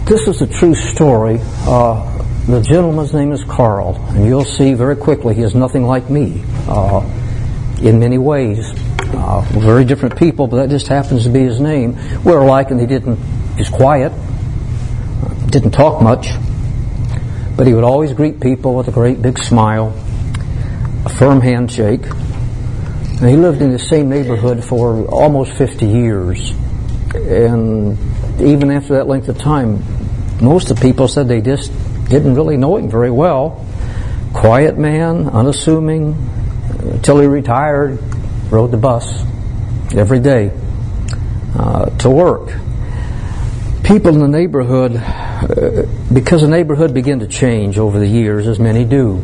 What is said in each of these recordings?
This is a true story. The gentleman's name is Carl, and you'll see very quickly he is nothing like me in many ways. Very different people, but that just happens to be his name. We're alike, and he's quiet, didn't talk much, but he would always greet people with a great big smile, a firm handshake. And he lived in the same neighborhood for almost 50 years. And even after that length of time, most of the people said they just didn't really know him very well. Quiet man, unassuming, until he retired, rode the bus every day to work. People in the neighborhood, because the neighborhood began to change over the years, as many do,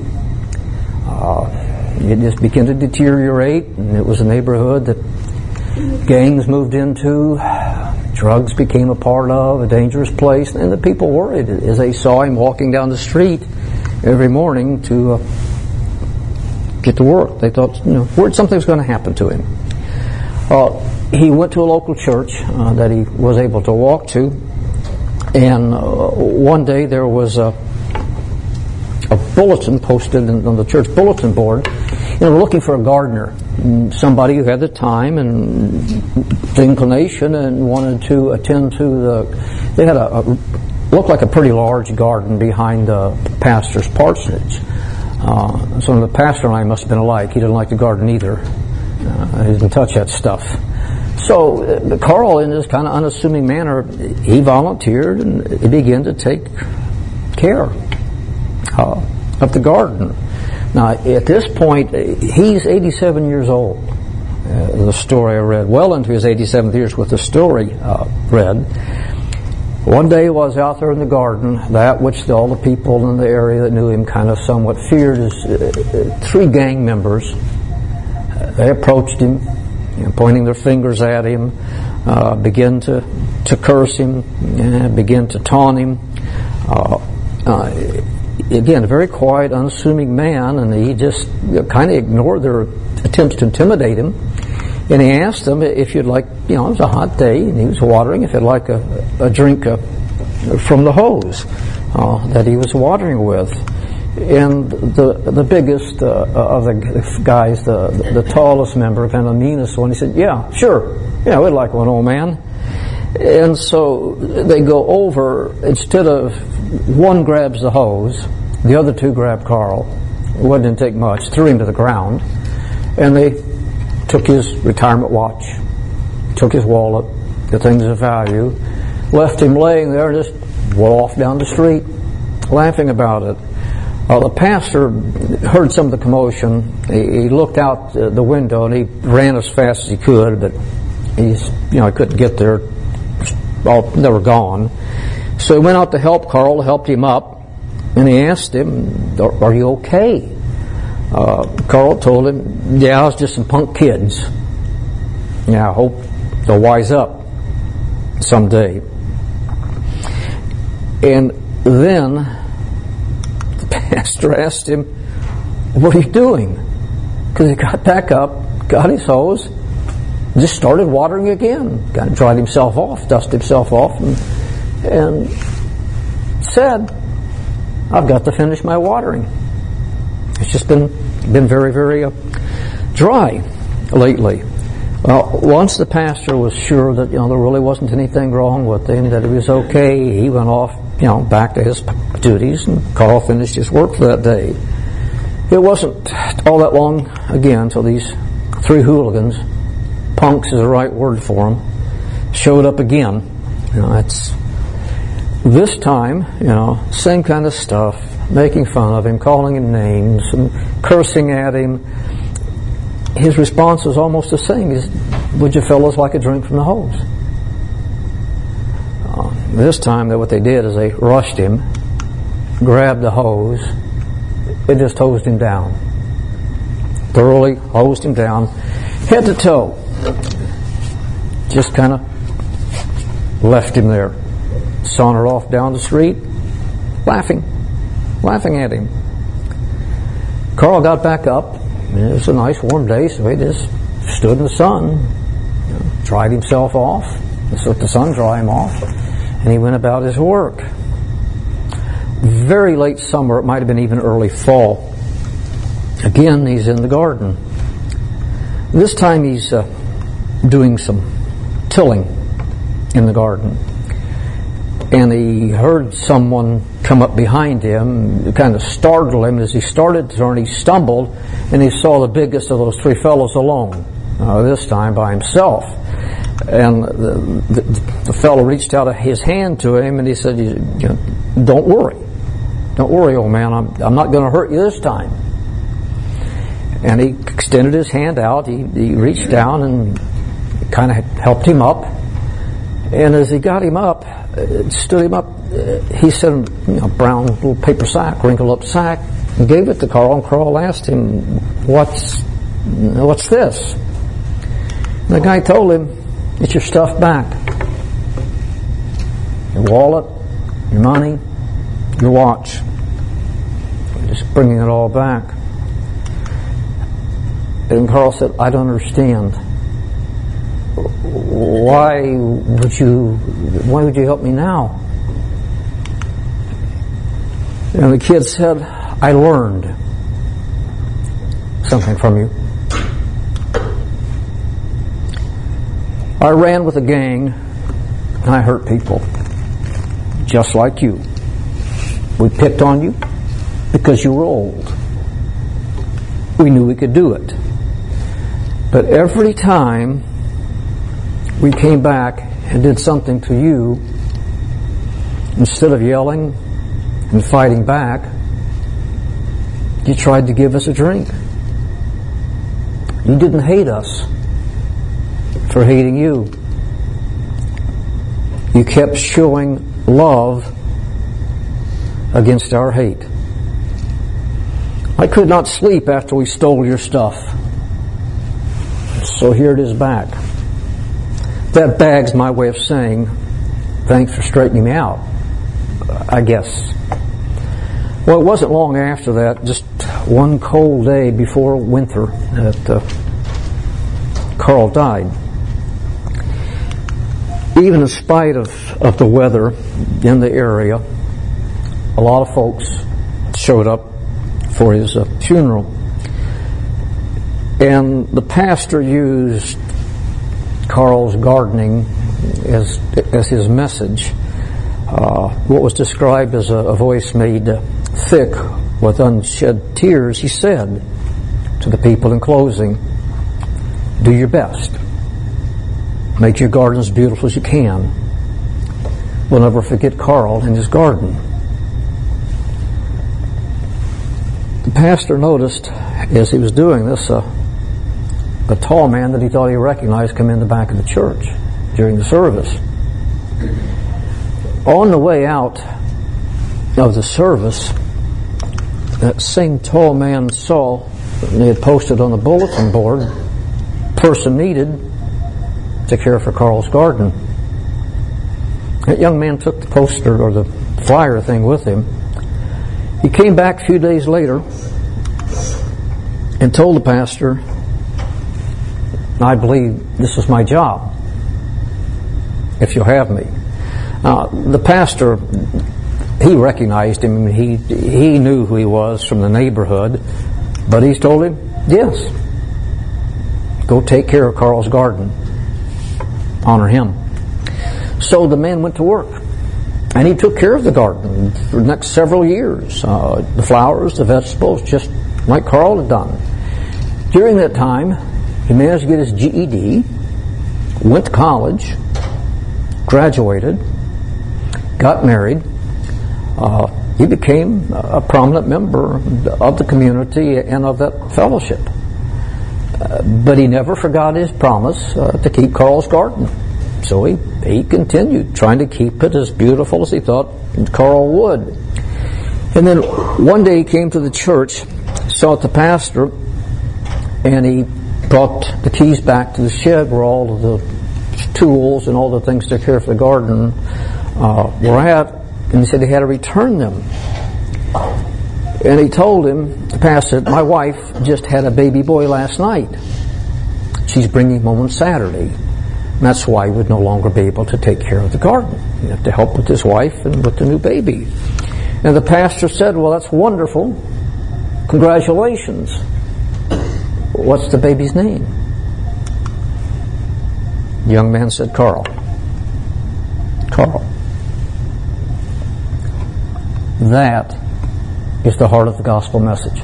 it just began to deteriorate, and it was a neighborhood that gangs moved into, drugs became a part of, a dangerous place, and the people worried as they saw him walking down the street every morning to get to work. They thought, something's going to happen to him. He went to a local church that he was able to walk to, and one day there was a bulletin posted on the church bulletin board. We're looking for a gardener, somebody who had the time and the inclination and wanted to attend to they had looked like a pretty large garden behind the pastor's parsonage. So the pastor and I must have been alike. He didn't like to garden either. He didn't touch that stuff. So Carl, in this kind of unassuming manner, he volunteered and he began to take care of the garden. Now, at this point, he's 87 years old. The story I read, well into his 87th years with the story read. One day while I was out there in the garden, that which all the people in the area that knew him kind of somewhat feared is 3 gang members. They approached him, pointing their fingers at him, began to curse him, began to taunt him. Again, a very quiet, unassuming man, and he just kind of ignored their attempts to intimidate him. And he asked them if you'd like, it was a hot day, and he was watering, if you'd like a drink from the hose that he was watering with. And the biggest of the guys, the tallest member, kind of the meanest one, he said, "Yeah, sure. Yeah, we'd like one, old man." And so they go over, instead of one grabs the hose, the other 2 grab Carl. It didn't take much, threw him to the ground, and they took his retirement watch, took his wallet, the things of value, left him laying there and just went off down the street, laughing about it. The pastor heard some of the commotion. He looked out the window and he ran as fast as he could, but he couldn't get there. They were gone. So he went out to help Carl, helped him up, and he asked him, "Are you okay?" Carl told him, "Yeah, it's just some punk kids. Yeah, I hope they'll wise up someday." And then the pastor asked him, "What are you doing?" Because he got back up, got his hose, just started watering again. Kind of dried himself off, dusted himself off, and said, "I've got to finish my watering. It's just been very, very dry lately." Well, once the pastor was sure that there really wasn't anything wrong with him, that he was okay, he went off back to his duties, and Carl finished his work for that day. It wasn't all that long again until these 3 hooligans, punks is the right word for them, showed up again. It's this time, same kind of stuff, making fun of him, calling him names, and cursing at him. His response was almost the same. He said, "Would you fellas like a drink from the hose?" This time, what they did is they rushed him, grabbed the hose, they just hosed him down. Thoroughly hosed him down, head to toe. Just kind of left him there. Sauntered off down the street, laughing at him. Carl got back up. It was a nice warm day, so he just stood in the sun, dried himself off, just let the sun dry him off, and he went about his work. Very late summer, it might have been even early fall. Again, he's in the garden. This time he's doing some tilling in the garden. And he heard someone come up behind him. It kind of startled him. As he started to turn, he stumbled, and he saw the biggest of those three fellows alone, this time by himself. And the fellow reached out his hand to him, and he said, "Don't worry. Don't worry, old man. I'm not going to hurt you this time." And he extended his hand out. He reached down and kind of helped him up. And as he got him up, stood him up, he said, a brown little paper sack, wrinkled up sack, and gave it to Carl. And Carl asked him, "What's this?" And the guy told him, "It's your stuff back. Your wallet, your money, your watch. Just bringing it all back." And Carl said, "I don't understand. Why would you help me now?" And the kid said, "I learned something from you. I ran with a gang, and I hurt people, just like you. We picked on you because you were old. We knew we could do it. But every time we came back and did something to you, instead of yelling and fighting back, you tried to give us a drink. You didn't hate us for hating you. You kept showing love against our hate. I could not sleep after we stole your stuff. So here it is back." That bag's my way of saying, "Thanks for straightening me out," I guess. Well, it wasn't long after that, just one cold day before winter, that Carl died. Even in spite of the weather in the area, a lot of folks showed up for his funeral. And the pastor used Carl's gardening as his message. What was described as a voice made thick with unshed tears, he said to the people in closing, "Do your best. Make your garden as beautiful as you can. We'll never forget Carl and his garden." The pastor noticed as he was doing this a tall man that he thought he recognized come in the back of the church during the service. On the way out of the service, that same tall man saw, they had posted on the bulletin board, "Person needed to care for Carl's garden." That young man took the poster or the flyer thing with him. He came back a few days later and told the pastor, "I believe this is my job, if you'll have me." The pastor, he recognized him. He knew who he was from the neighborhood, but he told him, "Yes, go take care of Carl's garden. Honor him." So the man went to work, and he took care of the garden for the next several years. The flowers, the vegetables, just like Carl had done. During that time, he managed to get his GED, went to college, graduated, got married. He became a prominent member of the community and of that fellowship. But he never forgot his promise to keep Carl's garden. So he continued trying to keep it as beautiful as he thought Carl would. And then one day he came to the church, saw the pastor, and he brought the keys back to the shed where all of the tools and all the things to care for the garden were at, and he said he had to return them. And he told him, the pastor, "My wife just had a baby boy last night. She's bringing him home on Saturday. that's why he would no longer be able to take care of the garden. He'd have to help with his wife and with the new baby. And the pastor said, well, that's wonderful. Congratulations. What's the baby's name? The young man said, Carl. Carl. That is the heart of the gospel message.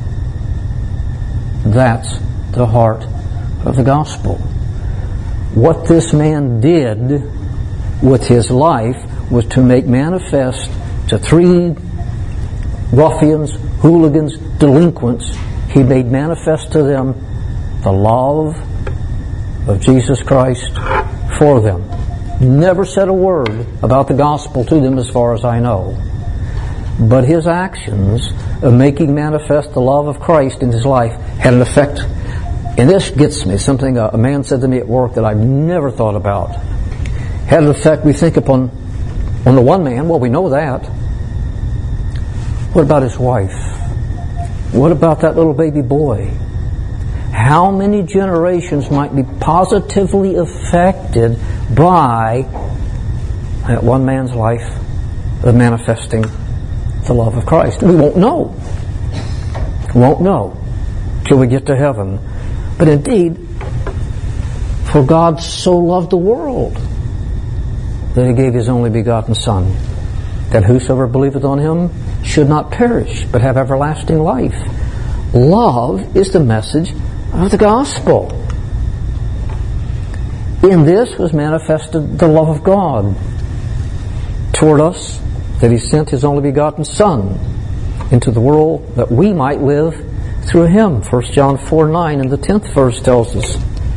That's the heart of the gospel. What this man did with his life was to make manifest to 3 ruffians, hooligans, delinquents, he made manifest to them the love of Jesus Christ for them. Never said a word about the gospel to them as far as I know. But his actions of making manifest the love of Christ in his life had an effect. And this gets me, something a man said to me at work that I've never thought about. Had an effect, we think, on the one man. Well, we know that. What about his wife? What about that little baby boy? How many generations might be positively affected by that one man's life of manifesting the love of Christ? We won't know. We won't know till we get to heaven. But indeed, for God so loved the world that he gave his only begotten Son, that whosoever believeth on him should not perish, but have everlasting life. Love is the message of the gospel. In this was manifested the love of God toward us, that he sent his only begotten Son into the world that we might live through him. 1 John 4:9 and the 10th verse tells us,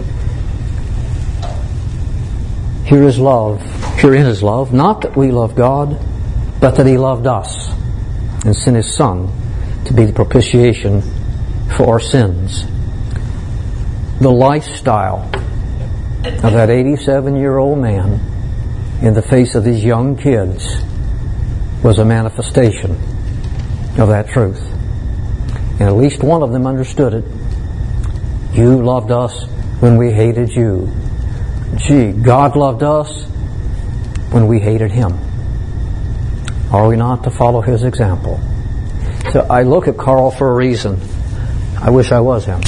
here is love, herein is love, not that we love God, but that he loved us and sent his Son to be the propitiation for our sins. The lifestyle of that 87-year-old man in the face of these young kids was a manifestation of that truth. And at least one of them understood it. You loved us when we hated you. Gee, God loved us when we hated him. Are we not to follow his example? So I look at Carl for a reason. I wish I was him.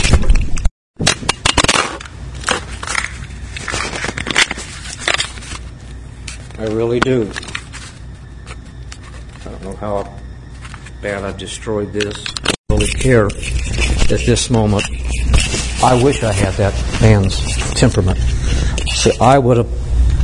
I really do. I don't know how bad I've destroyed this. I don't really care at this moment. I wish I had that man's temperament. So I would have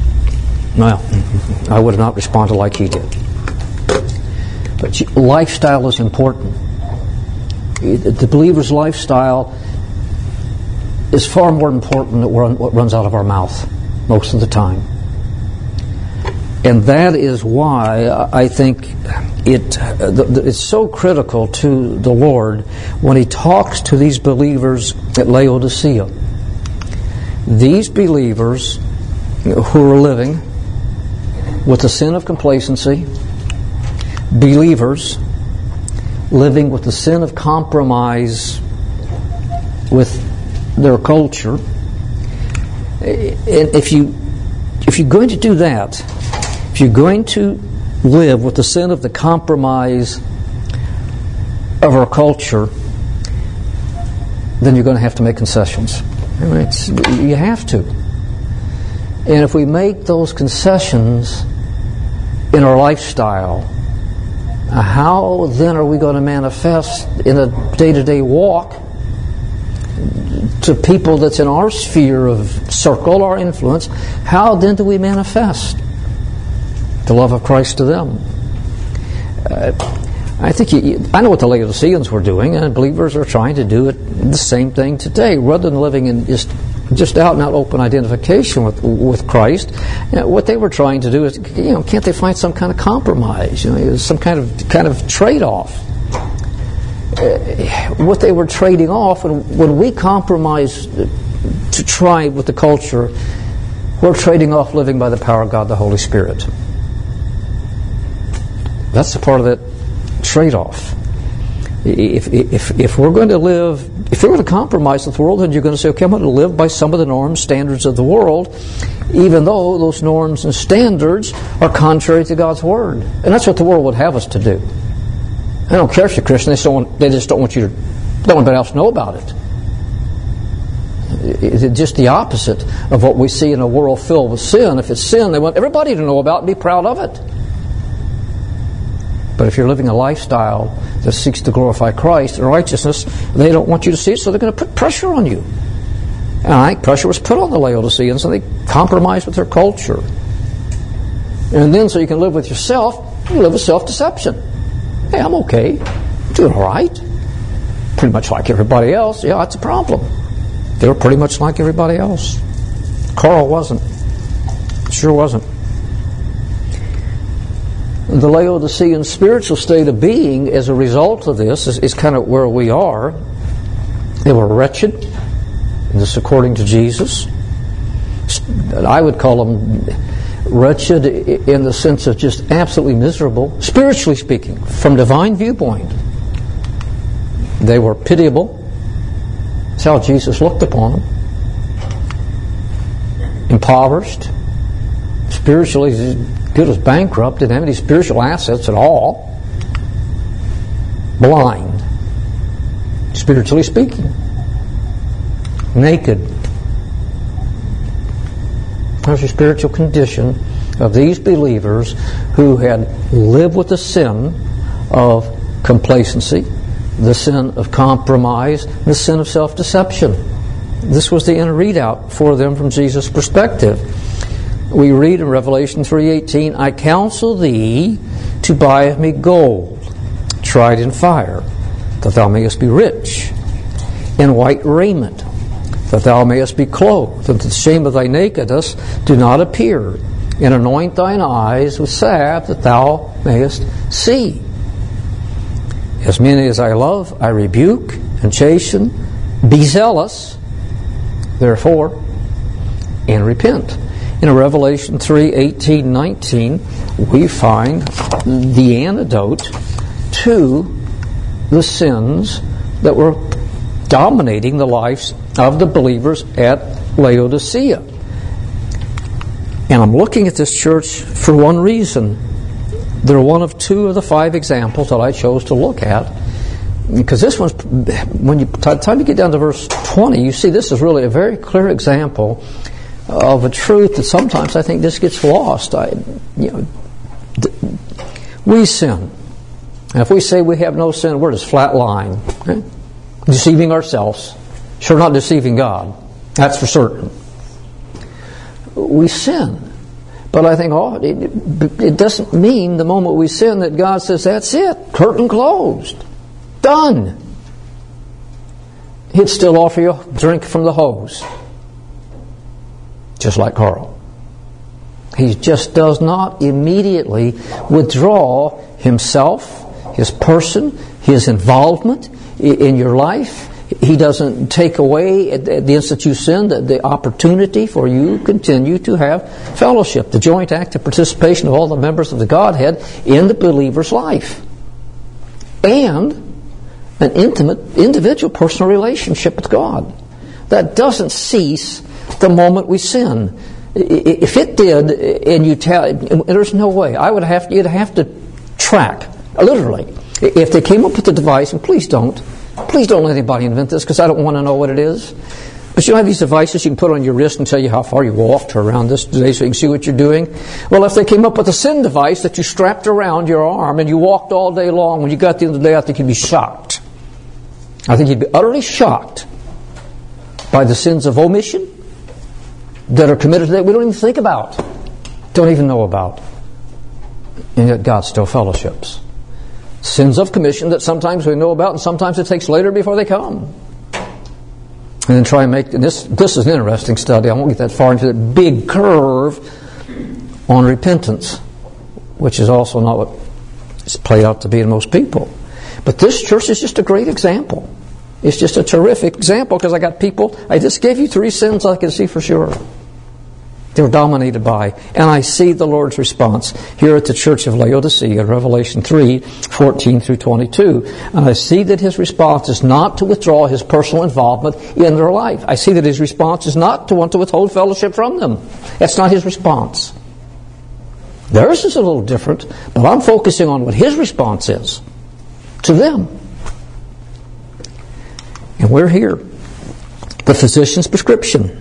not responded like he did. But lifestyle is important. The believer's lifestyle is far more important than what runs out of our mouth most of the time. And that is why I think it's so critical to the Lord when he talks to these believers at Laodicea. These believers who are living with the sin of complacency, believers living with the sin of compromise with their culture. And if you're going to do that, if you're going to live with the sin of the compromise of our culture, then you're going to have to make concessions. You have to. And if we make those concessions in our lifestyle, how then are we going to manifest in a day-to-day walk to people that's in our sphere of circle, our influence? How then do we manifest the love of Christ to them? I think I know what the Laodiceans were doing, and believers are trying to do the same thing today. Rather than living in just out and out open identification with Christ, what they were trying to do is, can't they find some kind of compromise? Some kind of trade-off. What they were trading off, when we compromise to try with the culture, we're trading off living by the power of God, the Holy Spirit. That's a part of that trade-off. If we're going to live, if you're going to compromise with the world, then you're going to say, okay, I'm going to live by some of the norms, standards of the world, even though those norms and standards are contrary to God's Word. And that's what the world would have us to do. They don't care if you're Christian. They just don't want anybody else to know about it. It's just the opposite of what we see in a world filled with sin. If it's sin, they want everybody to know about it and be proud of it. But if you're living a lifestyle that seeks to glorify Christ and righteousness, they don't want you to see it, so they're going to put pressure on you. And I think pressure was put on the Laodiceans, and they compromised with their culture. And then so you can live with yourself, you live with self-deception. Hey, I'm okay. I'm doing all right. Pretty much like everybody else. Yeah, that's a problem. They were pretty much like everybody else. Carl wasn't. Sure wasn't. The Laodicean spiritual state of being as a result of this is kind of where we are. They were wretched, this according to Jesus. I would call them wretched in the sense of just absolutely miserable, spiritually speaking, from divine viewpoint. They were pitiable. That's how Jesus looked upon them. Impoverished. Spiritually as good as bankrupt. Didn't have any spiritual assets at all. Blind. Spiritually speaking. Naked. There's a spiritual condition of these believers who had lived with the sin of complacency, the sin of compromise, the sin of self-deception. This was the inner readout for them from Jesus' perspective. We read in Revelation 3:18, I counsel thee to buy of me gold, tried in fire, that thou mayest be rich, in white raiment, that thou mayest be clothed, that the shame of thy nakedness do not appear, and anoint thine eyes with salve, that thou mayest see. As many as I love, I rebuke and chasten. Be zealous, therefore, and repent. In Revelation 3:18-19, we find the antidote to the sins that were dominating the lives of the believers at Laodicea. And I'm looking at this church for one reason. They're one of two of the 5 examples that I chose to look at. Because this one's, by the time you get down to verse 20, you see this is really a very clear example of a truth that sometimes I think just gets lost. We sin. And if we say we have no sin, we're just flat lying. Okay? Deceiving ourselves. Sure not deceiving God. That's for certain. We sin. But I think, it doesn't mean the moment we sin that God says, that's it, curtain closed, done. He'd still offer you a drink from the hose. Just like Carl. He just does not immediately withdraw himself, his person, his involvement in your life. He doesn't take away at the instant you sin the opportunity for you to continue to have fellowship, the joint active participation of all the members of the Godhead in the believer's life. And an intimate, individual, personal relationship with God. That doesn't cease the moment we sin. If it did, and you tell, there's no way. You'd have to track, literally. If they came up with the device, and please don't let anybody invent this because I don't want to know what it is. But you have these devices you can put on your wrist and tell you how far you walked around this today so you can see what you're doing. Well, if they came up with a sin device that you strapped around your arm and you walked all day long, when you got to the end of the day, I think you'd be shocked. I think you'd be utterly shocked by the sins of omission that are committed today we don't even think about, don't even know about. And yet God still fellowships. Sins of commission that sometimes we know about and sometimes it takes later before they come. And then try and make this is an interesting study. I won't get that far into the big curve on repentance, which is also not what it's played out to be in most people. But this church is just a great example. It's just a terrific example because I got people, I just gave you 3 sins I can see for sure. They were dominated by. And I see the Lord's response here at the church of Laodicea in Revelation 3:14 through 22. And I see that His response is not to withdraw His personal involvement in their life. I see that His response is not to want to withhold fellowship from them. That's not His response. Theirs is a little different, but I'm focusing on what His response is to them. And we're here. The physician's prescription.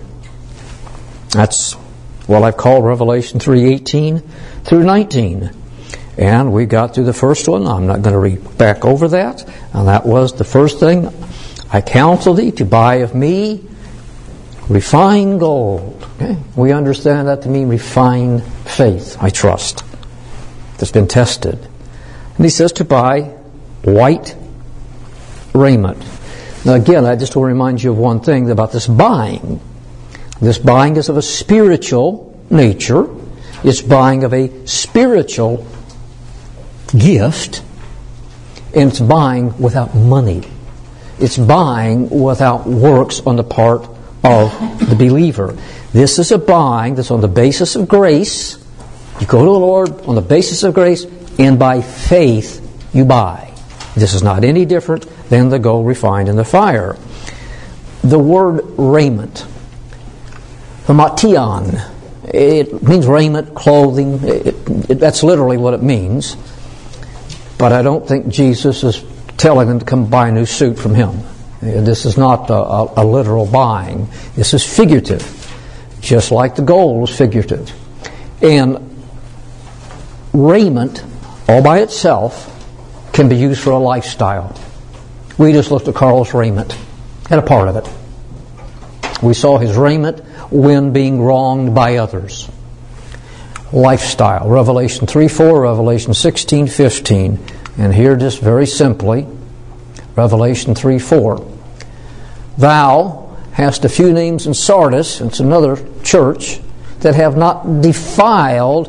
That's what I've called Revelation 3:18 through 19. And we got through the first one. I'm not going to read back over that. And that was the first thing. I counsel thee to buy of me refined gold. Okay? We understand that to mean refined faith, I trust. That's been tested. And he says to buy white raiment. Now again, I just will remind you of one thing about this buying. This buying is of a spiritual nature. It's buying of a spiritual gift. And it's buying without money. It's buying without works on the part of the believer. This is a buying that's on the basis of grace. You go to the Lord on the basis of grace, and by faith you buy. This is not any different than the gold refined in the fire. The word raiment, Hamartion, it means raiment, clothing. That's literally what it means. But I don't think Jesus is telling them to come buy a new suit from Him. This is not a literal buying. This is figurative, just like the gold was figurative. And raiment, all by itself, can be used for a lifestyle. We just looked at Carl's raiment, and a part of it. We saw his raiment when being wronged by others. Lifestyle, Revelation 3:4, Revelation 16:15. And here just very simply, Revelation 3:4. Thou hast a few names in Sardis, it's another church, that have not defiled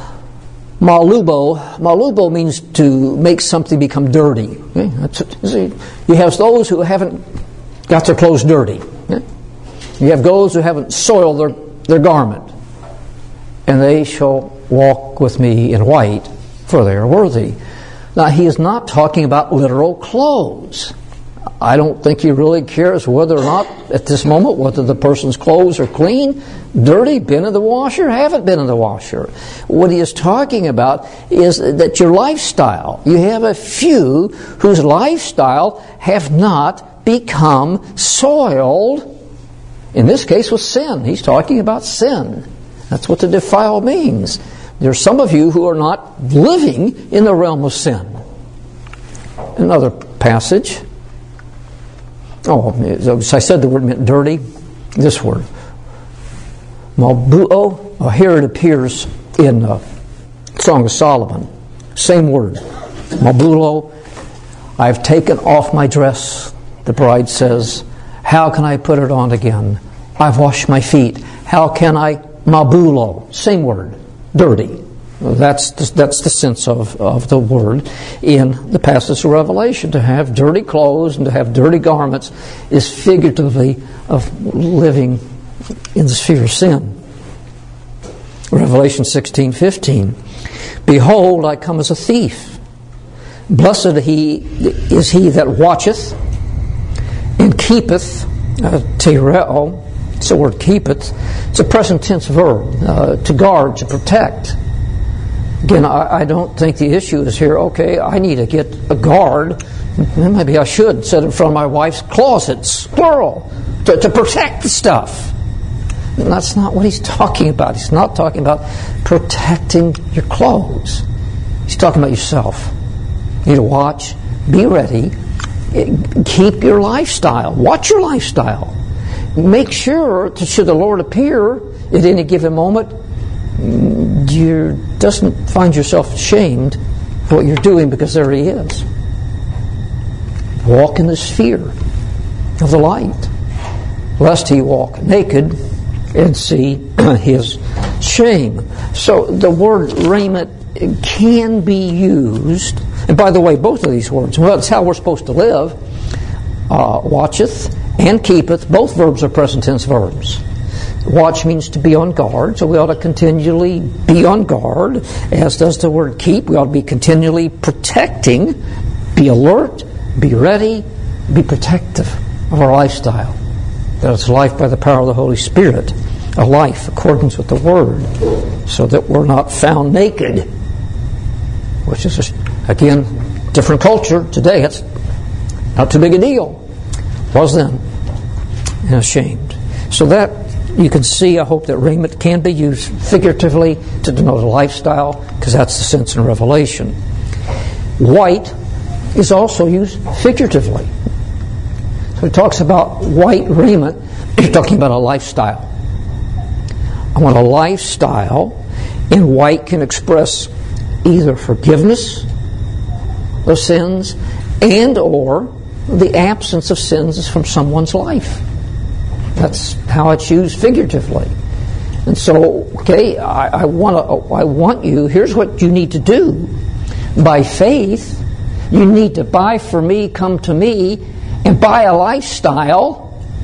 malubo. Malubo means to make something become dirty. Okay? You have those who haven't got their clothes dirty. Okay? You have those who haven't soiled their garment. And they shall walk with me in white, for they are worthy. Now, he is not talking about literal clothes. I don't think he really cares whether or not, at this moment, whether the person's clothes are clean, dirty, been in the washer, haven't been in the washer. What he is talking about is that your lifestyle, you have a few whose lifestyle have not become soiled, in this case with sin. He's talking about sin. That's what the defile means. There are some of you who are not living in the realm of sin. Another passage. So I said the word meant dirty. This word. Malbuo. Here it appears in Song of Solomon. Same word. Malbuo. I've taken off my dress, the bride says. How can I put it on again? I've washed my feet. How can I mabulo? Same word. Dirty. That's the sense of the word in the passage of Revelation. To have dirty clothes and to have dirty garments is figuratively of living in the sphere of sin. Revelation 16:15. Behold, I come as a thief. Blessed is he that watcheth and keepeth, tereo, it's the word keepeth. It's a present tense verb, to guard, to protect. Again, I don't think the issue is here, okay, I need to get a guard. Maybe I should set in front of my wife's closets, plural, to protect the stuff. And that's not what he's talking about. He's not talking about protecting your clothes. He's talking about yourself. You need to watch, be ready, keep your lifestyle. Watch your lifestyle. Make sure that should the Lord appear at any given moment, you doesn't find yourself ashamed of what you're doing, because there He is. Walk in the sphere of the light, lest he walk naked and see his shame. So the word raiment can be used, and by the way, both of these words, well, it's how we're supposed to live. Watcheth and keepeth, both verbs are present tense verbs. watch means to be on guard, so we ought to continually be on guard, as does the word keep. We ought to be continually protecting, be alert, be ready, be protective of our lifestyle. That it's life by the power of the Holy Spirit, a life according with the Word, so that we're not found naked, which is, again, different culture. Today, it's not too big a deal. Was then, and ashamed. So that you can see, I hope, that raiment can be used figuratively to denote a lifestyle, because that's the sense in Revelation. White is also used figuratively. So it talks about white raiment. You're talking about a lifestyle. I want a lifestyle, and white can express either forgiveness of sins and or the absence of sins from someone's life. That's how it's used figuratively. And so, okay, I want you, here's what you need to do. By faith, you need to buy for me, come to me, and buy a lifestyle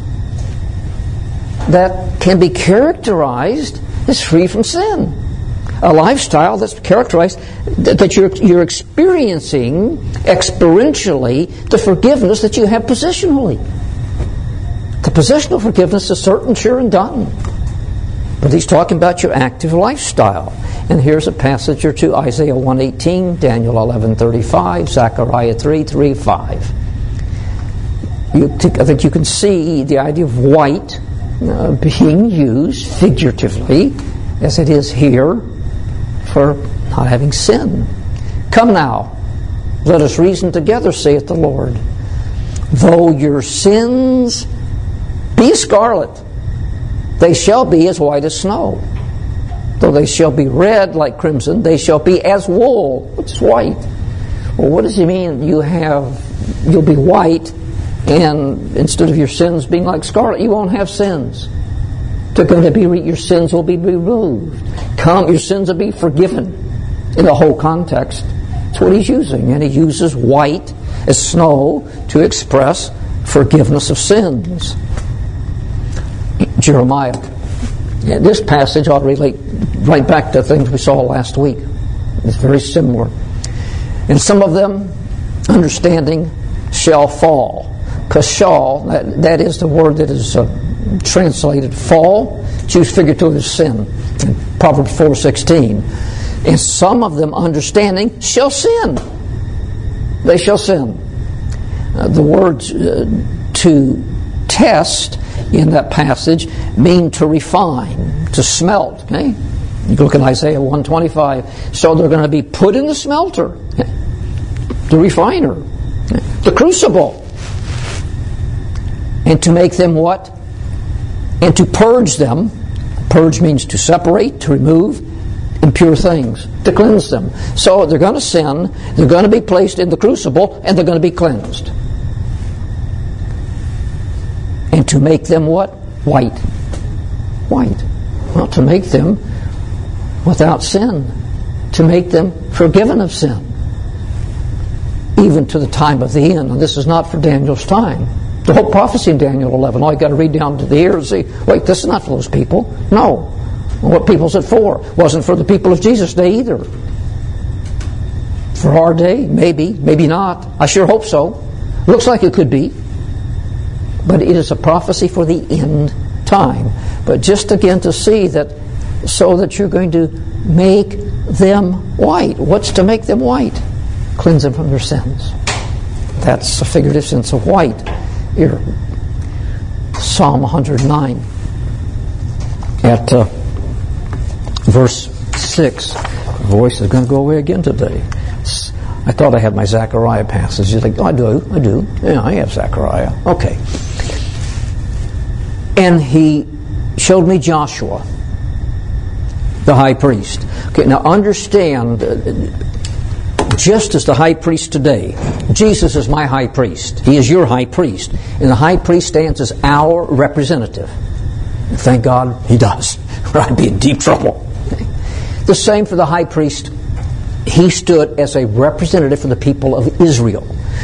that can be characterized as free from sin. A lifestyle that's characterized, that you're experiencing experientially the forgiveness that you have positionally. The positional forgiveness is certain, sure, and done. But he's talking about your active lifestyle. And here's a passage or two: Isaiah 1:18, Daniel 11:35, Zechariah 3:3-5. I think you can see the idea of white being used figuratively, as it is here, for not having sin. Come now, let us reason together, saith the Lord. Though your sins be scarlet, they shall be as white as snow. Though they shall be red like crimson, they shall be as wool, which is white. Well, what does he mean? You'll be white, and instead of your sins being like scarlet, you won't have sins. They're going to be, your sins will be removed. Your sins will be forgiven. In the whole context, that's what he's using. And he uses white as snow to express forgiveness of sins. Jeremiah. This passage ought to relate right back to things we saw last week. It's very similar. And some of them, understanding, shall fall. Because shall, that is the word that is translated fall. It's used figuratively as sin in Proverbs 4:16. And some of them, understanding, shall sin. They shall sin. The words to test in that passage mean to refine, to smelt. Okay? You look at Isaiah 1:25. So they're going to be put in the smelter, the refiner, the crucible. And to make them what? And to purge them. Purge means to separate, to remove impure things, to cleanse them. So they're going to sin, they're going to be placed in the crucible, and they're going to be cleansed. And to make them what? White. White. Well, to make them without sin. To make them forgiven of sin. Even to the time of the end. And this is not for Daniel's time. The whole prophecy in Daniel 11, all you got to read down to the ear and say, wait, this is not for those people. No. Well, what people is it for? It wasn't for the people of Jesus' day either. For our day, maybe, maybe not. I sure hope so. Looks like it could be. But it is a prophecy for the end time. But just again to see that, so that you're going to make them white. What's to make them white? Cleanse them from their sins. That's a figurative sense of white. Here, Psalm 109 at verse 6. The voice is going to go away again today. I thought I had my Zechariah passage. You're like, oh, I do. Yeah, I have Zechariah. Okay. And he showed me Joshua, the high priest. Okay, now understand, just as the high priest today, Jesus is my high priest. He is your high priest. And the high priest stands as our representative. And thank God he does, or I'd be in deep trouble. Okay. The same for the high priest. He stood as a representative for the people of Israel.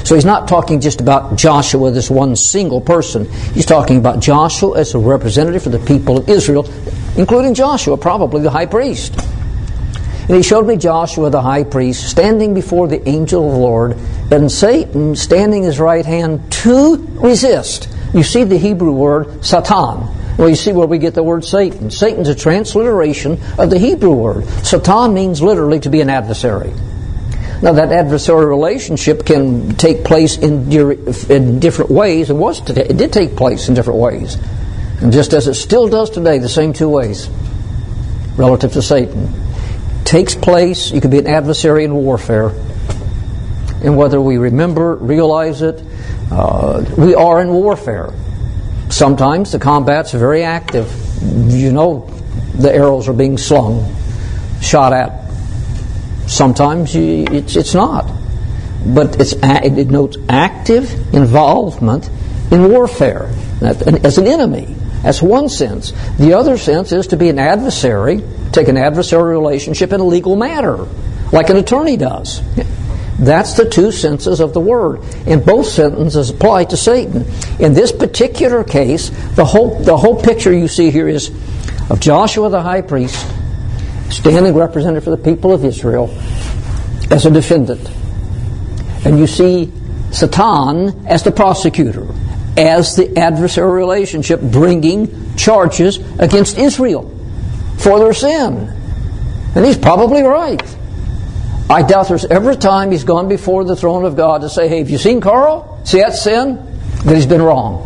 So he's not talking just about Joshua, this one single person. He's talking about Joshua as a representative for the people of Israel, including Joshua, probably the high priest. And he showed me Joshua the high priest standing before the angel of the Lord, and Satan standing his right hand to resist. You see the Hebrew word Satan. Well, you see where we get the word Satan. Satan's a transliteration of the Hebrew word. Satan means literally to be an adversary. Now, that adversarial relationship can take place in different ways, and it did take place in different ways. And just as it still does today, the same two ways relative to Satan. Takes place, you can be an adversary in warfare. And whether we remember, realize it, we are in warfare. Sometimes the combat's very active. You know the arrows are being slung, shot at. Sometimes it's not. But it denotes active involvement in warfare as an enemy. That's one sense. The other sense is to be an adversary, take an adversarial relationship in a legal matter, like an attorney does. That's the two senses of the word. And both sentences apply to Satan. In this particular case, the whole picture you see here is of Joshua the high priest, standing representative for the people of Israel as a defendant. And you see Satan as the prosecutor, as the adversarial relationship, bringing charges against Israel for their sin. And he's probably right. I doubt there's ever a time he's gone before the throne of God to say, hey, have you seen Carl? See that sin? That he's been wrong.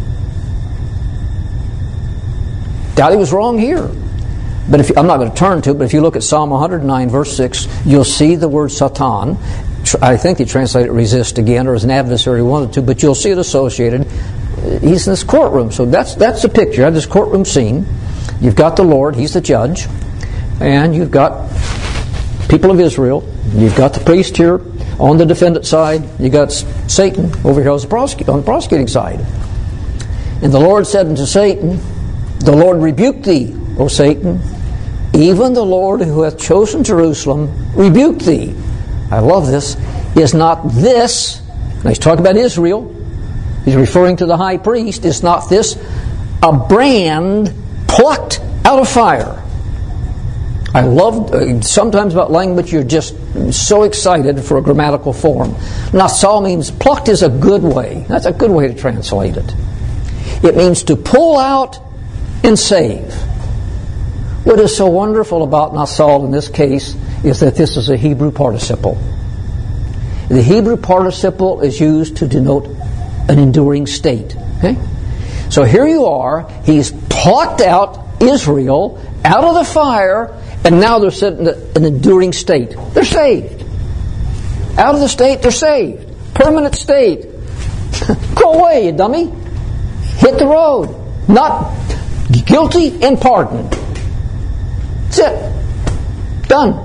Doubt he was wrong here. But I'm not going to turn to it, but if you look at Psalm 109, verse 6, you'll see the word Satan. I think they translate it resist again, or as an adversary wanted to, but you'll see it associated. He's in this courtroom. So that's the picture. You have this courtroom scene. You've got the Lord, he's the judge, and you've got people of Israel. You've got the priest here on the defendant side. You've got Satan over here on the prosecuting side. And the Lord said unto Satan, the Lord rebuked thee, O Satan, even the Lord who hath chosen Jerusalem rebuked thee. I love this. Is not this, and he's talking about Israel, he's referring to the high priest, is not this a brand plucked out of fire? I love, sometimes about language you're just so excited for a grammatical form. Nasal means plucked is a good way. That's a good way to translate it. It means to pull out and save. What is so wonderful about nasal in this case is that this is a Hebrew participle. The Hebrew participle is used to denote an enduring state. Okay? So here you are, he's plucked out Israel out of the fire, and now they're sitting in an enduring state. They're saved. Out of the state, they're saved. Permanent state. Go away, you dummy. Hit the road. Not guilty and pardoned. That's it. Done.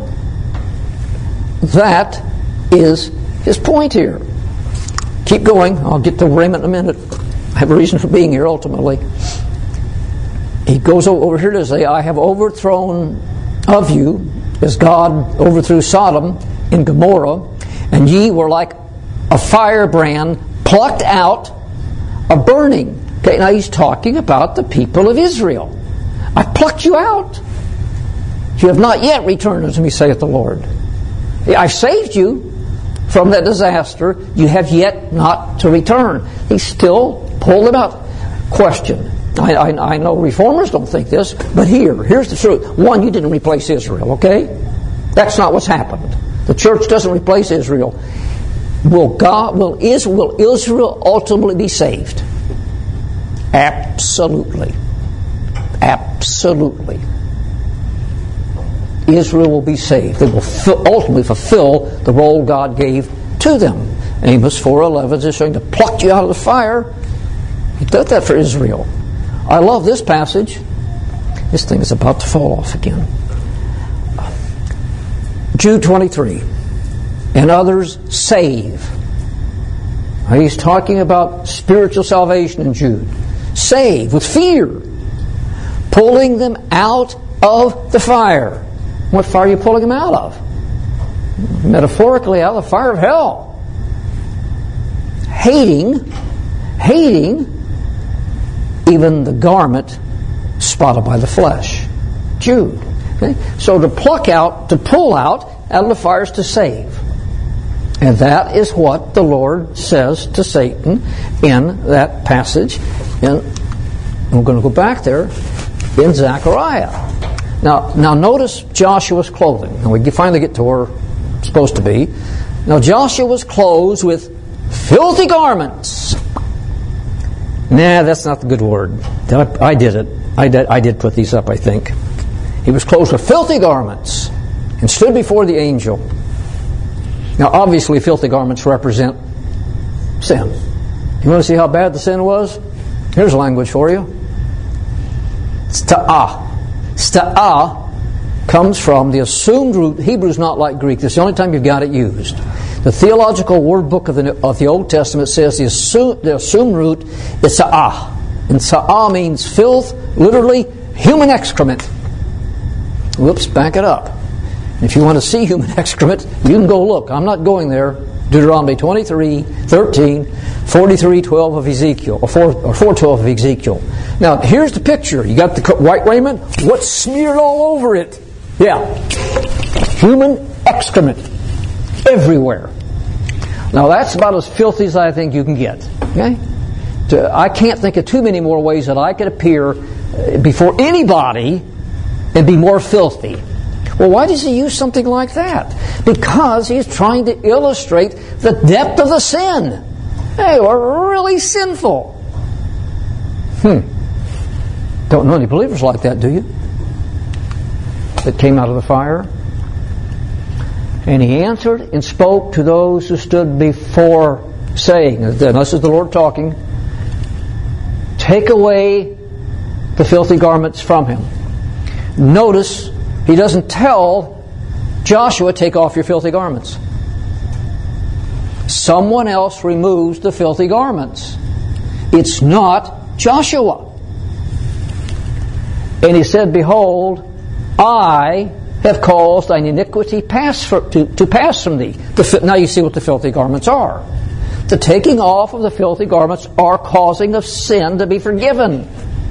That is his point here. Keep going. I'll get to Raymond in a minute. I have a reason for being here ultimately. He goes over here to say, I have overthrown of you, as God overthrew Sodom and Gomorrah, and ye were like a firebrand plucked out of burning. Okay, now he's talking about the people of Israel. I plucked you out. You have not yet returned unto me, saith the Lord. I saved you from that disaster. You have yet not to return. He still pulled them out. Question. I know reformers don't think this, but here's the truth. One, you didn't replace Israel, okay? That's not what's happened. The church doesn't replace Israel. Will Israel ultimately be saved? Absolutely. Absolutely. Israel will be saved. They will ultimately fulfill the role God gave to them. Amos 4:11 is showing to pluck you out of the fire. He did that for Israel. I love this passage. This thing is about to fall off again. Jude 23. And others save. Now he's talking about spiritual salvation in Jude. Save with fear. Pulling them out of the fire. What fire are you pulling them out of? Metaphorically, out of the fire of hell. hating even the garment spotted by the flesh. Jude. Okay? So to pull out of the fire is to save. And that is what the Lord says to Satan in that passage. And we're going to go back there in Zechariah. Now notice Joshua's clothing. Now we finally get to where it's supposed to be. Now Joshua was clothed with filthy garments. Nah, that's not the good word. I did it. I did put these up, I think. He was clothed with filthy garments and stood before the angel. Now, obviously, filthy garments represent sin. You want to see how bad the sin was? Here's language for you. Sta'ah. Sta'ah comes from the assumed root. Hebrew's not like Greek. This is the only time you've got it used. The theological word book of the Old Testament says the assumed root is sa'ah. And sa'ah means filth, literally human excrement. Whoops, back it up. If you want to see human excrement, you can go look. I'm not going there. Deuteronomy 23:13, 43:12 of Ezekiel, or 4:12 of Ezekiel. Now, here's the picture. You got the white raiment. What's smeared all over it? Yeah. Human excrement. Everywhere. Now, that's about as filthy as I think you can get. Okay? I can't think of too many more ways that I could appear before anybody and be more filthy. Well, why does he use something like that? Because he's trying to illustrate the depth of the sin. They were really sinful. Don't know any believers like that, do you? That came out of the fire. And he answered and spoke to those who stood before, saying, and this is the Lord talking, take away the filthy garments from him. Notice, he doesn't tell Joshua, take off your filthy garments. Someone else removes the filthy garments. It's not Joshua. And he said, behold, I have caused thine iniquity to pass from thee. Now you see what the filthy garments are. The taking off of the filthy garments are causing of sin to be forgiven.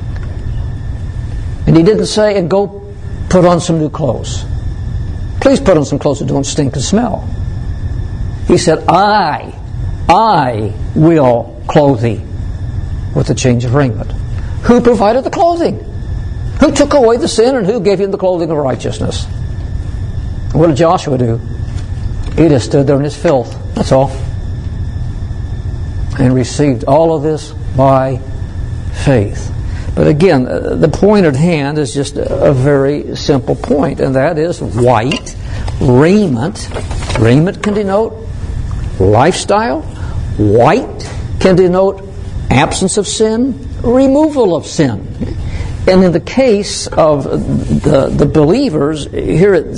And he didn't say, and go put on some new clothes. Please put on some clothes that don't stink and smell. He said, I will clothe thee with a change of raiment. Who provided the clothing? Who took away the sin and who gave him the clothing of righteousness? What did Joshua do? He just stood there in his filth. That's all. And received all of this by faith. But again, the point at hand is just a very simple point, and that is white raiment. Raiment can denote lifestyle. White can denote absence of sin, removal of sin. And in the case of the believers here at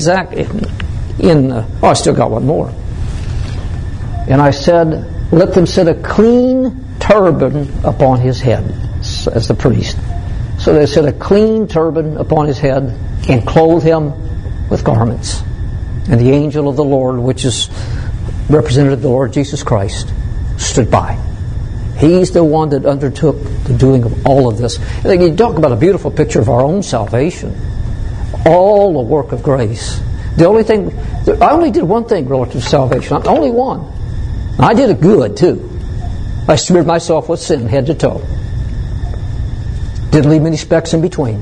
I still got one more. And I said, let them set a clean turban upon his head, as the priest. So they set a clean turban upon his head and clothed him with garments. And the angel of the Lord, which is represented the Lord Jesus Christ, stood by. He's the one that undertook the doing of all of this. And you talk about a beautiful picture of our own salvation. All the work of grace. The only thing, I only did one thing relative to salvation. Only one. I did it good too. I smeared myself with sin head to toe. Didn't leave many specks in between.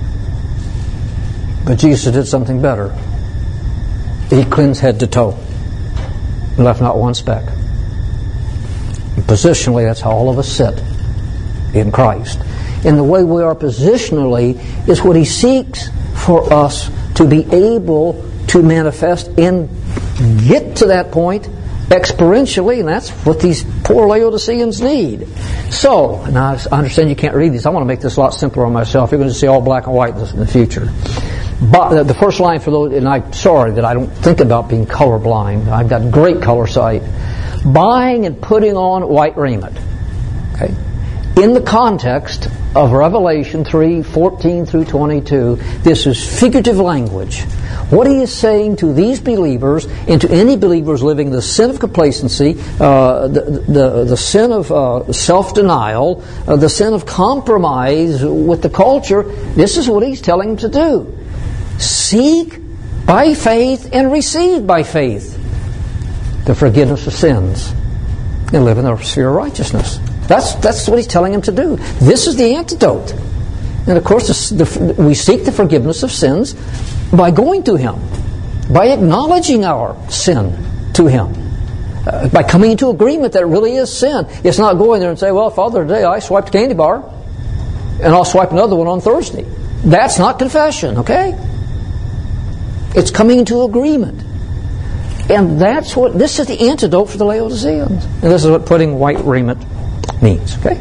But Jesus did something better. He cleansed head to toe. And left not one speck. And positionally, that's how all of us sit in Christ. And the way we are positionally is what He seeks for us to be able to manifest and get to that point experientially, and that's what these poor Laodiceans need. So, and I understand you can't read these. I want to make this a lot simpler on myself. You're going to see all black and white in the future. But the first line for those, and I'm sorry that I don't think about being colorblind. I've got great color sight. Buying and putting on white raiment. Okay, in the context of Revelation 3:14 through 22, this is figurative language. What he is saying to these believers and to any believers living the sin of complacency, the sin of self-denial, the sin of compromise with the culture, this is what he's telling them to do. Seek by faith and receive by faith the forgiveness of sins and live in the sphere of righteousness. That's what he's telling them to do. This is the antidote. And of course, we seek the forgiveness of sins by going to him, by acknowledging our sin to him, by coming into agreement that it really is sin. It's not going there and say, well, Father, today I swiped a candy bar, and I'll swipe another one on Thursday. That's not confession, okay? It's coming into agreement. And this is the antidote for the Laodiceans. And this is what putting white raiment means, okay?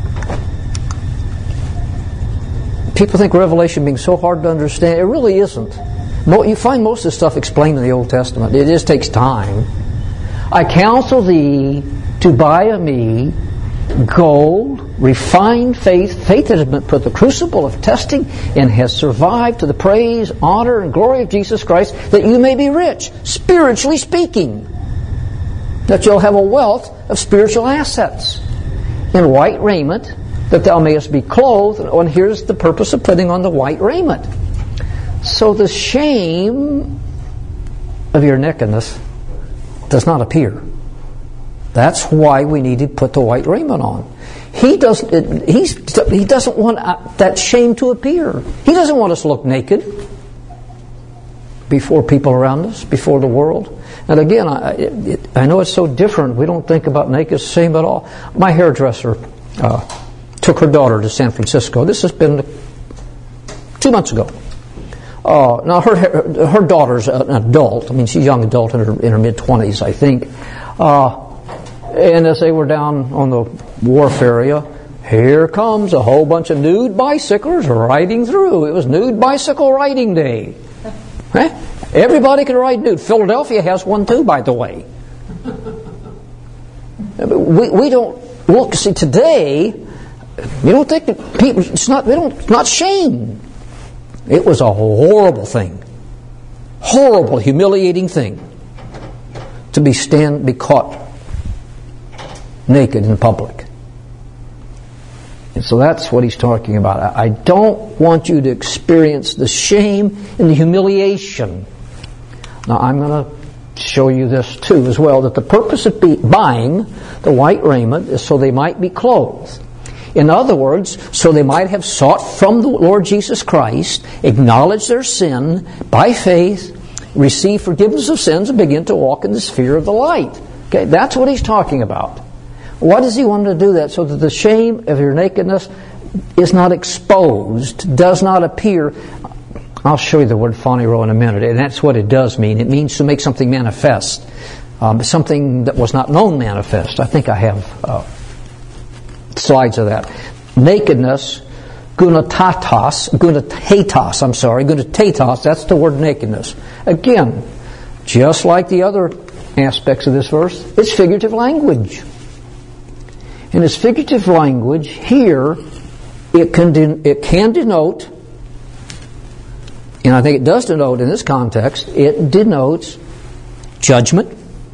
People think Revelation being so hard to understand. It really isn't. You find most of this stuff explained in the Old Testament. It just takes time. I counsel thee to buy of me gold, refined faith that has been put the crucible of testing and has survived to the praise, honor, and glory of Jesus Christ, that you may be rich, spiritually speaking, that you'll have a wealth of spiritual assets, in white raiment, that thou mayest be clothed. And here's the purpose of putting on the white raiment. So the shame of your nakedness does not appear. That's why we need to put the white raiment on. He doesn't want that shame to appear. He doesn't want us to look naked before people around us, before the world. And again, I know it's so different. We don't think about naked the same at all. My hairdresser took her daughter to San Francisco. This has been 2 months ago. Now her daughter's an adult. I mean, she's a young adult in her mid-20s, I think. And as they were down on the wharf area, here comes a whole bunch of nude bicyclers riding through. It was Nude Bicycle Riding Day. Eh? Everybody can ride nude. Philadelphia has one too, by the way. We don't look. See, today, you don't think that people. It's not shame. It was a horrible thing, horrible, humiliating thing to be caught naked in public. And so that's what he's talking about. I don't want you to experience the shame and the humiliation. Now I'm going to show you this too as well, that the purpose of buying the white raiment is so they might be clothed. In other words, so they might have sought from the Lord Jesus Christ, acknowledge their sin by faith, receive forgiveness of sins, and begin to walk in the sphere of the light. Okay, that's what he's talking about. Why does he want to do that? So that the shame of your nakedness is not exposed, does not appear. I'll show you the word phaneuro in a minute, and that's what it does mean. It means to make something manifest, something that was not known manifest. I think I have slides of that. Nakedness, gunatetos, that's the word nakedness. Again, just like the other aspects of this verse, it's figurative language. And it's figurative language here, it can denote, and I think it does denote in this context, it denotes judgment,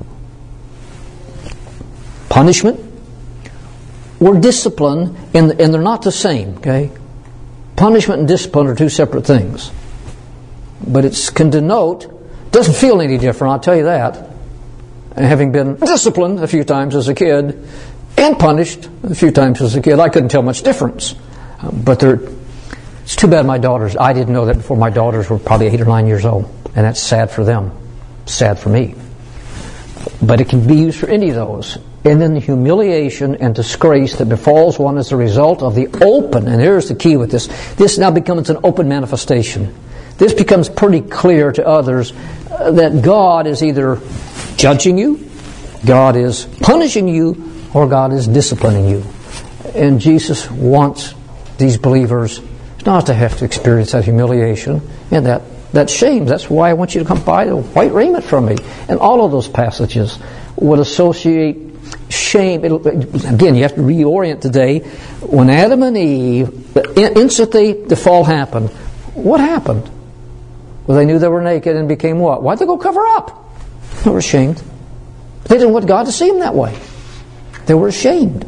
punishment, or discipline, and they're not the same, okay? Punishment and discipline are two separate things. But it can denote, doesn't feel any different, I'll tell you that. Having been disciplined a few times as a kid, and punished a few times as a kid, I couldn't tell much difference. But it's too bad my daughters, I didn't know that before. My daughters were probably 8 or 9 years old, and that's sad for them, sad for me. But it can be used for any of those. And then the humiliation and disgrace that befalls one as a result of the open, and here's the key with this now becomes an open manifestation. This becomes pretty clear to others that God is either judging you, God is punishing you, or God is disciplining you. And Jesus wants these believers not to have to experience that humiliation and that shame. That's why I want you to come buy the white raiment from me. And all of those passages would associate shame. Again, you have to reorient today. When Adam and Eve, instantly the fall happened, what happened? Well, they knew they were naked and became what? Why'd they go cover up? They were ashamed. They didn't want God to see them that way. They were ashamed.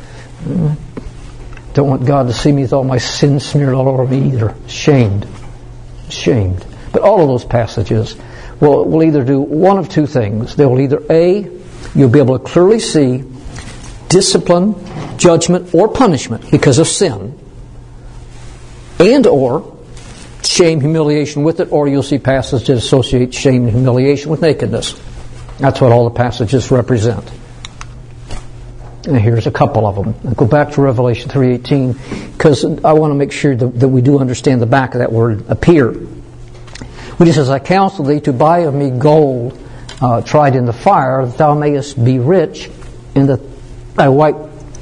Don't want God to see me with all my sin smeared all over me either. Ashamed. But all of those passages will either do one of two things. They will either, A, you'll be able to clearly see discipline, judgment, or punishment because of sin, and or shame, humiliation with it, or you'll see passages that associate shame and humiliation with nakedness. That's what all the passages represent. And here's a couple of them. I'll go back to Revelation 3:18 because I want to make sure that we do understand the back of that word, appear. When he says, I counsel thee to buy of me gold tried in the fire, that thou mayest be rich in the white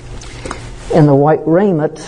raiment,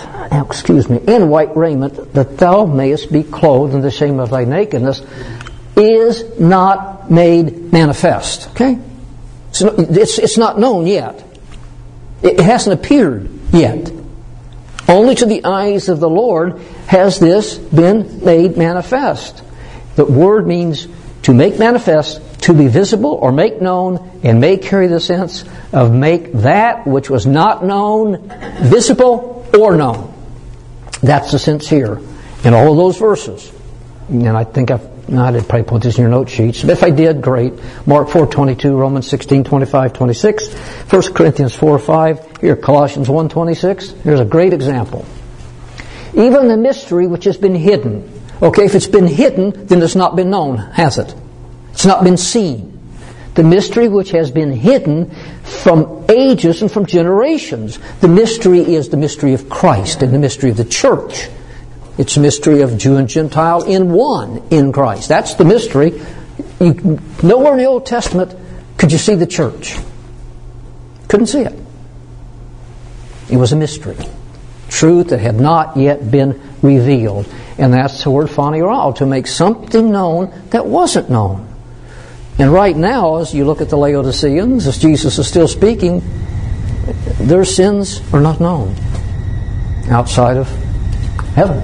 that thou mayest be clothed, and the shame of thy nakedness is not made manifest. Okay? So it's not known yet. It hasn't appeared yet. Only to the eyes of the Lord has this been made manifest. The word means to make manifest, to be visible or make known, and may carry the sense of make that which was not known visible or known. That's the sense here in all of those verses. And I think I did probably put this in your note sheets. But if I did, great. Mark 4:22, Romans 16:25, 26, 1 Corinthians 4:5, here Colossians 1:26. Here's a great example. Even the mystery which has been hidden. Okay, if it's been hidden, then it's not been known, has it? It's not been seen. The mystery which has been hidden from ages and from generations. The mystery is the mystery of Christ and the mystery of the church. It's a mystery of Jew and Gentile in one in Christ. That's the mystery. Nowhere in the Old Testament could you see the church. Couldn't see it. It was a mystery. Truth that had not yet been revealed. And that's the word phaniorao, to make something known that wasn't known. And right now, as you look at the Laodiceans, as Jesus is still speaking, their sins are not known outside of heaven.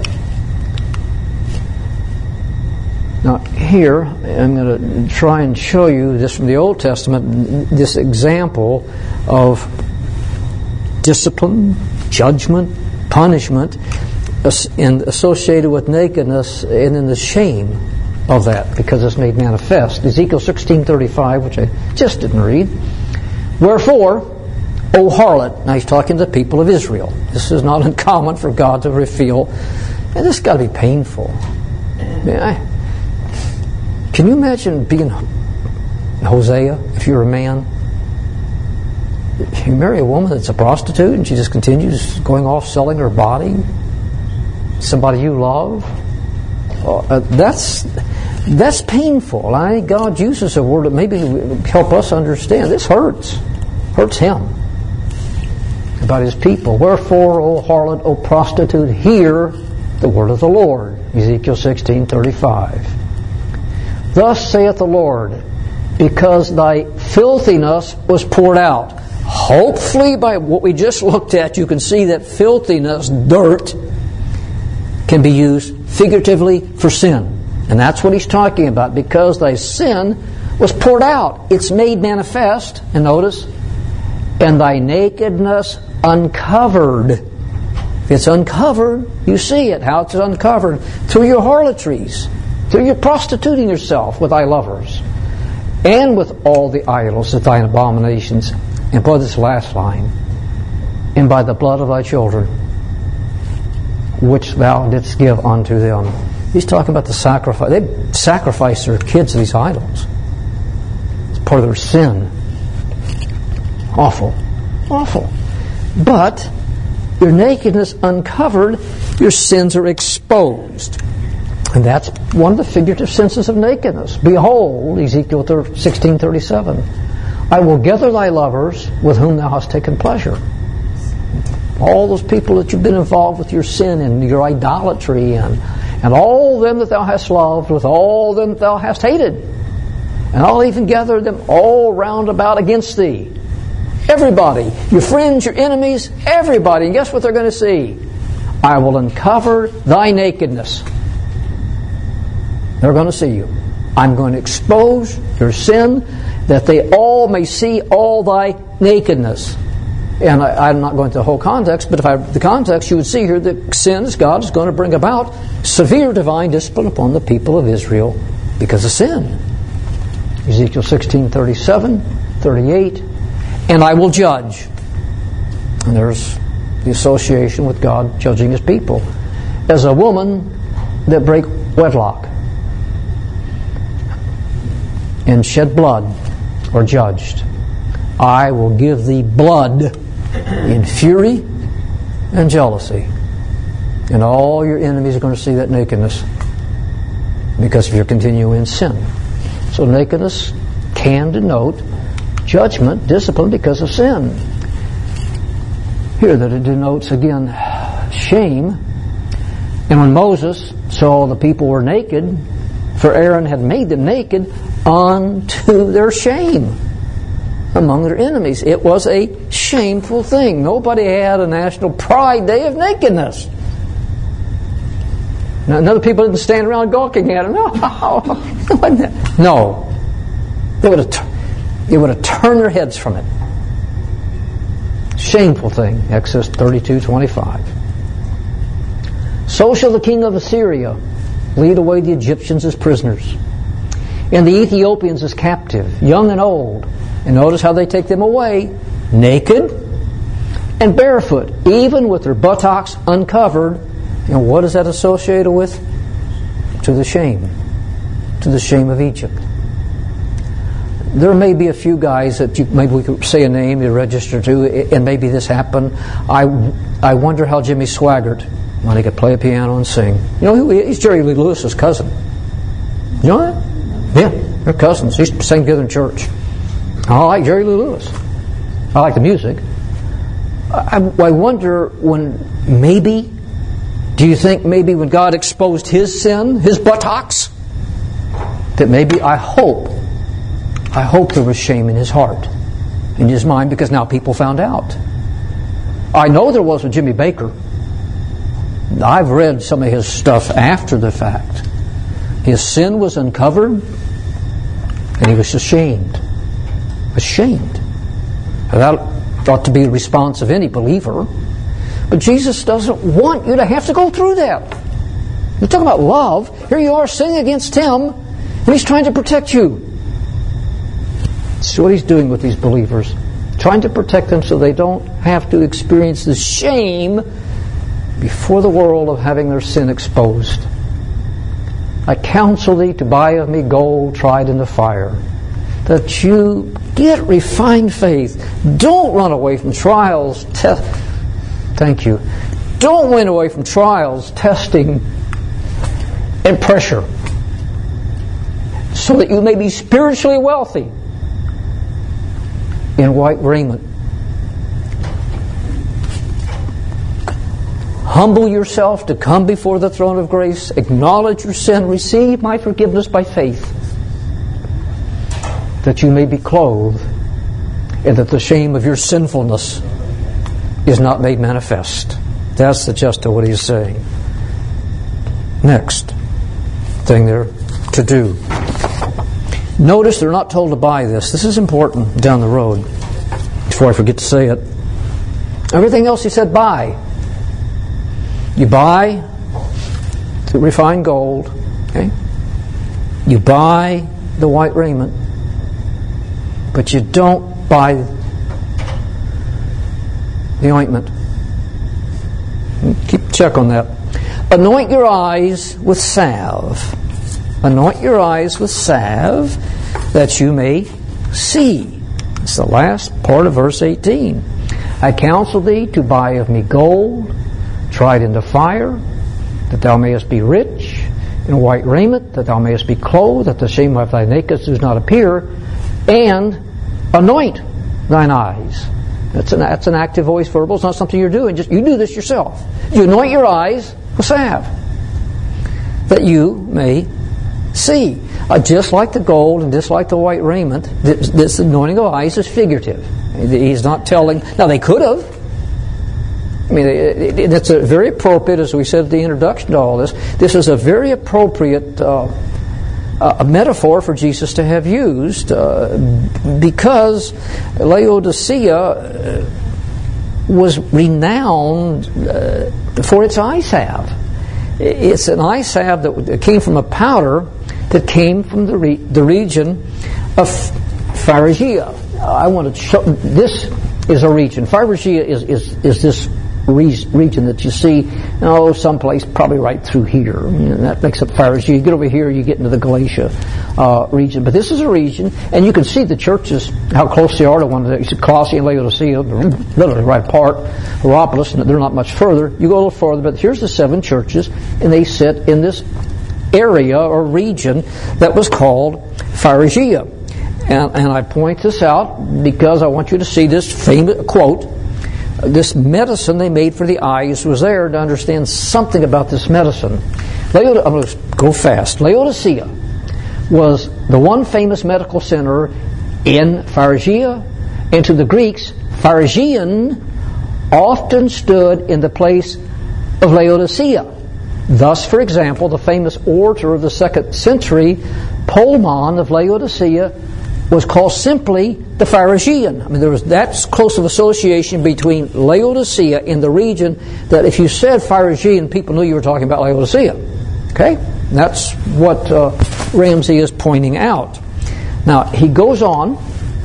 Now here, I'm going to try and show you this from the Old Testament, this example of discipline, judgment, punishment, and associated with nakedness and in the shame of that, because it's made manifest. Ezekiel 16:35, which I just didn't read. Wherefore, O harlot, now he's talking to the people of Israel. This is not uncommon for God to reveal, and this has got to be painful. Can you imagine being Hosea if you're a man? You marry a woman that's a prostitute and she just continues going off selling her body? Somebody you love? That's painful. I think God uses a word that maybe will help us understand. This hurts. Hurts Him. About His people. Wherefore, O harlot, O prostitute, hear the word of the Lord. Ezekiel 16:35. Thus saith the Lord, because thy filthiness was poured out. Hopefully by what we just looked at, you can see that filthiness, dirt, can be used figuratively for sin. And that's what he's talking about. Because thy sin was poured out. It's made manifest. And notice, and thy nakedness uncovered. If it's uncovered, you see it, how it's uncovered. Through your harlotries. Through your prostituting yourself with thy lovers. And with all the idols of thine abominations. And by this last line, and by the blood of thy children, which thou didst give unto them. He's talking about the sacrifice. They sacrifice their kids to these idols. It's part of their sin. Awful. Awful. But your nakedness uncovered, your sins are exposed. And that's one of the figurative senses of nakedness. Behold, Ezekiel 16:37, I will gather thy lovers with whom thou hast taken pleasure. All those people that you've been involved with your sin and your idolatry and all them that thou hast loved with all them that thou hast hated. And I'll even gather them all round about against thee. Everybody. Your friends, your enemies, everybody. And guess what they're going to see? I will uncover thy nakedness. They're going to see you. I'm going to expose your sin, that they all may see all thy nakedness. And I'm not going to the whole context, but the context, you would see here that sins, God is going to bring about severe divine discipline upon the people of Israel because of sin. Ezekiel 16:37, 38, and I will judge. And there's the association with God judging His people. As a woman that break wedlock and shed blood or judged, I will give thee blood in fury and jealousy. And all your enemies are going to see that nakedness because of your continuing in sin. So nakedness can denote judgment, discipline because of sin. Here that it denotes again shame. And when Moses saw the people were naked, for Aaron had made them naked unto their shame among their enemies. It was a shameful thing. Nobody had a national pride day of nakedness. Now, other people didn't stand around gawking at him. No. They would have turned their heads from it. Shameful thing. Exodus 32:25. So shall the king of Assyria lead away the Egyptians as prisoners, and the Ethiopians as captive, young and old. And notice how they take them away, naked and barefoot, even with their buttocks uncovered. And what is that associated with? To the shame of Egypt. There may be a few guys that maybe we could say a name, you register to, and maybe this happened. I wonder how Jimmy Swaggart, when he could play a piano and sing. You know who he is? He's Jerry Lee Lewis's cousin. You know that? Yeah, they're cousins. They used to sing together in church. I like Jerry Lee Lewis. I like the music. I wonder do you think maybe when God exposed his sin, his buttocks, that maybe I hope there was shame in his heart, in his mind, because now people found out. I know there was with Jimmy Baker. I've read some of his stuff after the fact. His sin was uncovered, and he was ashamed. Ashamed. And that ought to be the response of any believer. But Jesus doesn't want you to have to go through that. You're talking about love. Here you are sinning against Him, and He's trying to protect you. That's what He's doing with these believers. Trying to protect them so they don't have to experience the shame before the world of having their sin exposed. I counsel thee to buy of me gold tried in the fire, that you get refined faith. Don't run away from trials. Thank you. Don't run away from trials, testing, and pressure, so that you may be spiritually wealthy in white raiment. Humble yourself to come before the throne of grace. Acknowledge your sin. Receive my forgiveness by faith, that you may be clothed, and that the shame of your sinfulness is not made manifest. That's the gist of what he's saying. Next thing they're to do. Notice they're not told to buy this. This is important down the road, before I forget to say it. Everything else he said buy. You buy the refined gold. Okay? You buy the white raiment. But you don't buy the ointment. Keep check on that. Anoint your eyes with salve. Anoint your eyes with salve, that you may see. It's the last part of verse 18. I counsel thee to buy of me gold, tried in the fire, that thou mayest be rich, in white raiment, that thou mayest be clothed, that the shame of thy nakedness does not appear, and anoint thine eyes. That's an active voice verbal. It's not something you're doing. Just you do this yourself. You anoint your eyes with salve, that you may see. Just like the gold and just like the white raiment, this anointing of eyes is figurative. He's not telling... Now, they could have. I mean, it's a very appropriate, as we said at the introduction to all this, this is a very appropriate a metaphor for Jesus to have used because Laodicea was renowned for its eye salve. It's an eye salve that came from a powder that came from the region of Phrygia. I want to show, this is a region. Phrygia is this region that you see, someplace probably right through here. That makes up Phrygia. You get over here, you get into the Galatia region. But this is a region, and you can see the churches, how close they are to one another. You see Colossae and Laodicea, they're literally right apart. Hierapolis, and they're not much further. You go a little further, but here's the 7 churches, and they sit in this area or region that was called Phrygia. And I point this out because I want you to see this famous quote. This medicine they made for the eyes was there to understand something about this medicine. I'm going to go fast. Laodicea was the one famous medical center in Phrygia, and to the Greeks, Phrygian often stood in the place of Laodicea. Thus, for example, the famous orator of the 2nd century, Polemon of Laodicea, was called simply the Phrygian. I mean, there was that close of association between Laodicea in the region that if you said Phrygian, people knew you were talking about Laodicea. Okay? And that's what Ramsey is pointing out. Now, he goes on,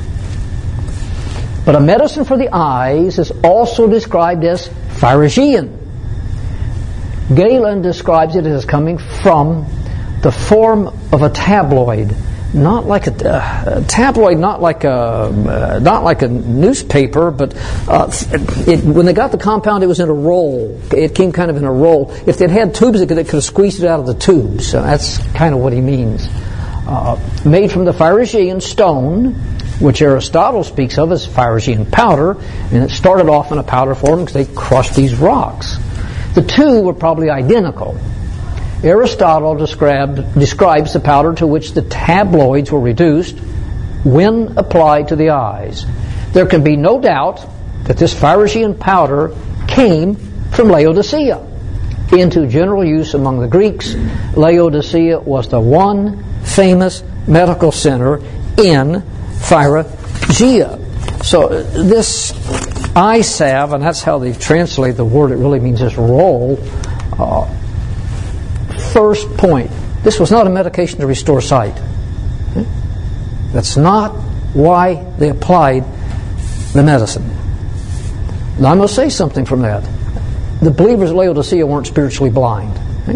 but a medicine for the eyes is also described as Phrygian. Galen describes it as coming from the form of a tabloid. Not like a tabloid, not like a newspaper, but when they got the compound, it was in a roll. It came kind of in a roll. If they'd had tubes, they could have squeezed it out of the tubes. So that's kind of what he means. Made from the Phrygian stone, which Aristotle speaks of as Phrygian powder, and it started off in a powder form because they crushed these rocks. The two were probably identical. Aristotle describes the powder to which the tabloids were reduced when applied to the eyes. There can be no doubt that this Phrygian powder came from Laodicea. Into general use among the Greeks, Laodicea was the one famous medical center in Phrygia. So this eye salve, and that's how they translate the word, it really means this roll. First point, this was not a medication to restore sight. That's not why they applied the medicine. Now I must say something from that. The believers of Laodicea weren't spiritually blind.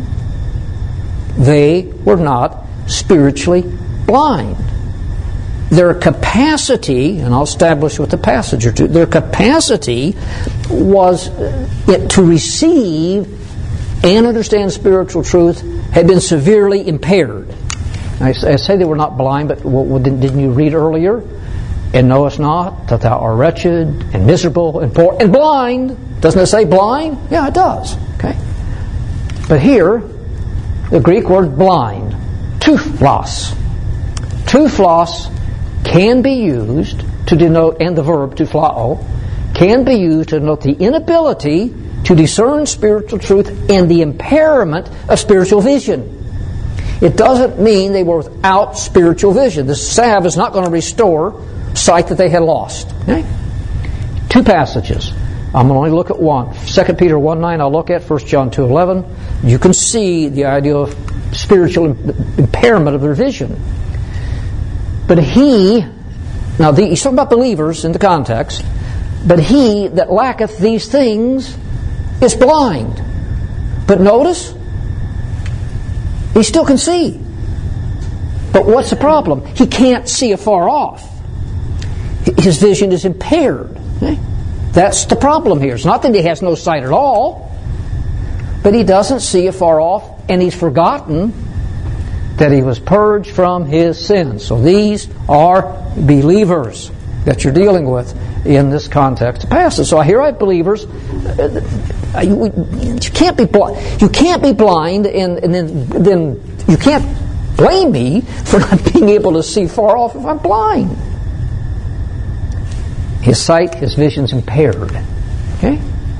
They were not spiritually blind. Their capacity, and I'll establish with the passage or two, their capacity was to receive and understand spiritual truth had been severely impaired. I say they were not blind, but didn't you read earlier? And knowest not that thou art wretched and miserable and poor and blind. Doesn't it say blind? Yeah, it does. Okay. But here, the Greek word blind, tuflos. Tuflos can be used to denote, and the verb tuflao, can be used to denote the inability to discern spiritual truth and the impairment of spiritual vision. It doesn't mean they were without spiritual vision. This salve is not going to restore sight that they had lost. Okay? 2 passages. I'm going to only look at one. 2 Peter 1:9 I'll look at. 1 John 2:11. You can see the idea of spiritual impairment of their vision. But he's talking about believers in the context, but he that lacketh these things is blind. But notice, he still can see. But what's the problem? He can't see afar off. His vision is impaired. Okay? That's the problem here. It's not that he has no sight at all, but he doesn't see afar off, and he's forgotten that he was purged from his sins. So these are believers that you're dealing with in this context of passage. So here I have believers. You can't be blind. You can't be blind, and then you can't blame me for not being able to see far off if I'm blind. His sight, his vision's impaired. Okay?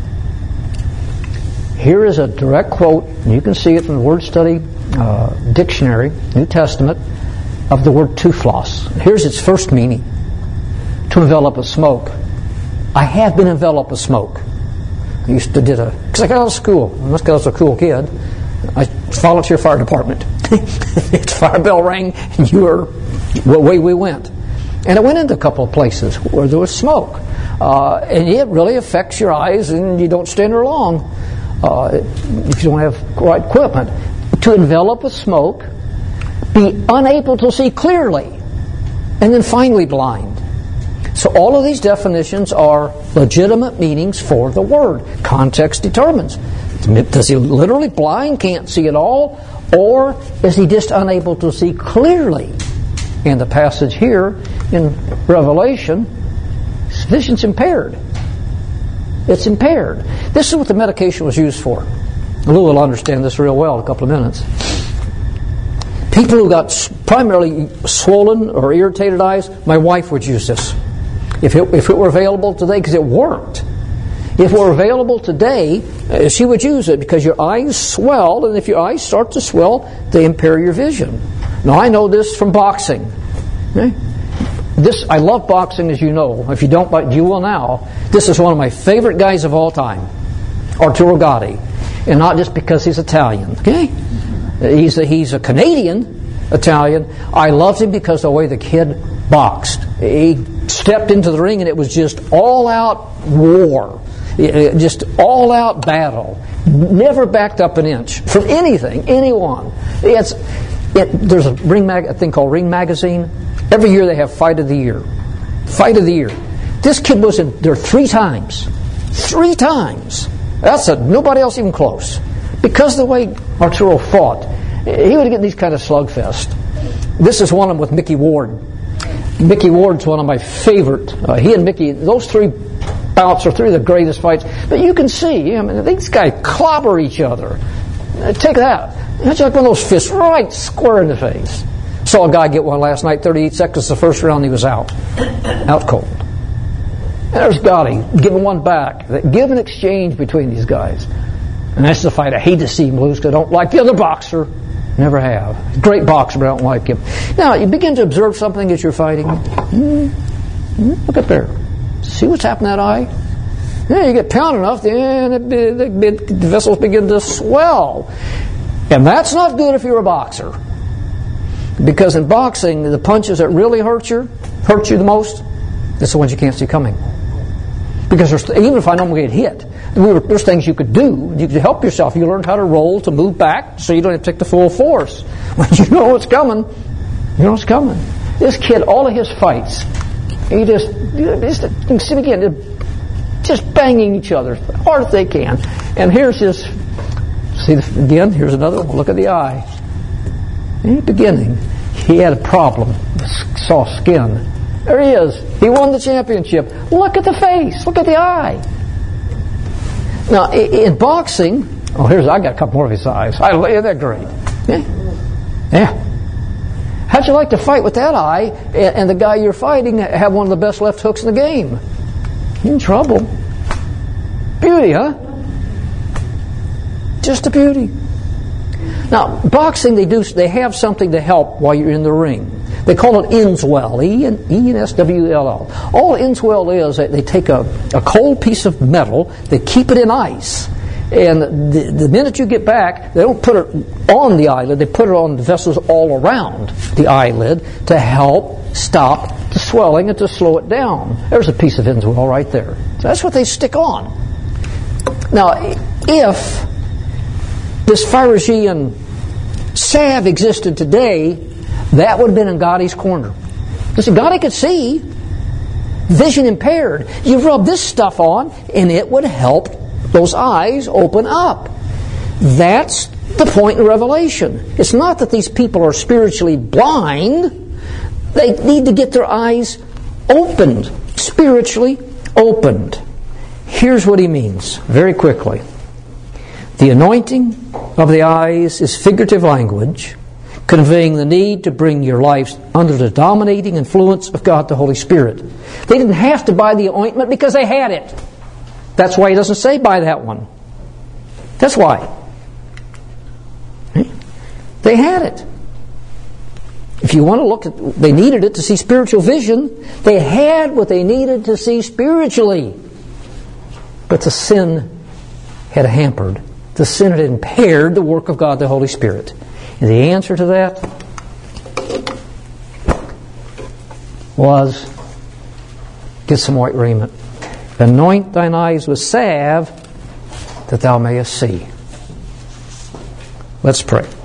Here is a direct quote, and you can see it from the Word Study Dictionary, New Testament, of the word tuflos. Here's its first meaning. To envelop a smoke. I have been enveloped with smoke. I used to because I got out of school. Because I was a cool kid. I volunteer fire department. Its fire bell rang, and away we went. And I went into a couple of places where there was smoke. And it really affects your eyes, and you don't stand there long if you don't have the right equipment. To envelop with smoke, be unable to see clearly, and then finally blind. So all of these definitions are legitimate meanings for the word. Context determines. Does he literally blind, can't see at all? Or is he just unable to see clearly? In the passage here in Revelation, his vision's impaired. It's impaired. This is what the medication was used for. Lou will understand this real well in a couple of minutes. People who got primarily swollen or irritated eyes, my wife would use this. If it were available today, because it worked. If it were available today, she would use it because your eyes swell, and if your eyes start to swell, they impair your vision. Now, I know this from boxing. Okay? I love boxing, as you know. If you don't, but you will now. This is one of my favorite guys of all time, Arturo Gatti, and not just because he's Italian. Okay, he's a Canadian Italian. I loved him because of the way the kid boxed. He stepped into the ring, and it was just all-out war, just all-out battle. Never backed up an inch from anything, anyone. There's a thing called Ring Magazine. Every year they have Fight of the Year. Fight of the Year. This kid was in there 3 times. 3 times. Nobody else even close. Because of the way Arturo fought, he would get these kind of slugfest. This is one of them with Mickey Ward. Mickey Ward's one of my favorite. He and Mickey, those 3 bouts are 3 of the greatest fights. But you can see, these guys clobber each other. Take that. It's like one of those fists right square in the face. Saw a guy get one last night, 38 seconds the first round, he was out. Out cold. And there's Gotti giving one back. Give and exchange between these guys. And that's the fight I hate to see him lose because I don't like the other boxer. Never have. Great boxer, but I don't like him. Now, you begin to observe something as you're fighting. Look up there. See what's happening to that eye? Yeah, you get pounded enough, and the vessels begin to swell. And that's not good if you're a boxer. Because in boxing, the punches that really hurt you the most, it's the ones you can't see coming. Because even if I don't get hit, there's things you could do. You could help yourself. You learn how to roll, to move back, so you don't have to take the full force. When you know what's coming, you know what's coming. This kid, all of his fights, you can see again, just banging each other as hard as they can. And here's his, again, here's another one. Look at the eye. In the beginning, he had a problem with soft skin. There he is. He won the championship. Look at the face. Look at the eye. Now, in boxing, I got a couple more of his eyes. Isn't that great? Yeah. How'd you like to fight with that eye and the guy you're fighting have one of the best left hooks in the game? You're in trouble. Beauty, huh? Just a beauty. Now, boxing, they have something to help while you're in the ring. They call it Enswell, E-N-S-W-L-L. All Enswell is, they take a cold piece of metal, they keep it in ice, and the minute you get back, they don't put it on the eyelid, they put it on the vessels all around the eyelid to help stop the swelling and to slow it down. There's a piece of Enswell right there. So that's what they stick on. Now, if this Pharisee salve existed today, that would have been in Gotti's corner. Because Gotti could see, vision impaired. You rub this stuff on, and it would help those eyes open up. That's the point in Revelation. It's not that these people are spiritually blind. They need to get their eyes opened, spiritually opened. Here's what he means, very quickly. The anointing of the eyes is figurative language conveying the need to bring your lives under the dominating influence of God the Holy Spirit. They didn't have to buy the ointment because they had it. That's why he doesn't say buy that one. That's why. They had it. If you want to look at, they needed it to see spiritual vision. They had what they needed to see spiritually. But the sin had hampered. The sin had impaired the work of God the Holy Spirit. And the answer to that was, get some white raiment. Anoint thine eyes with salve that thou mayest see. Let's pray.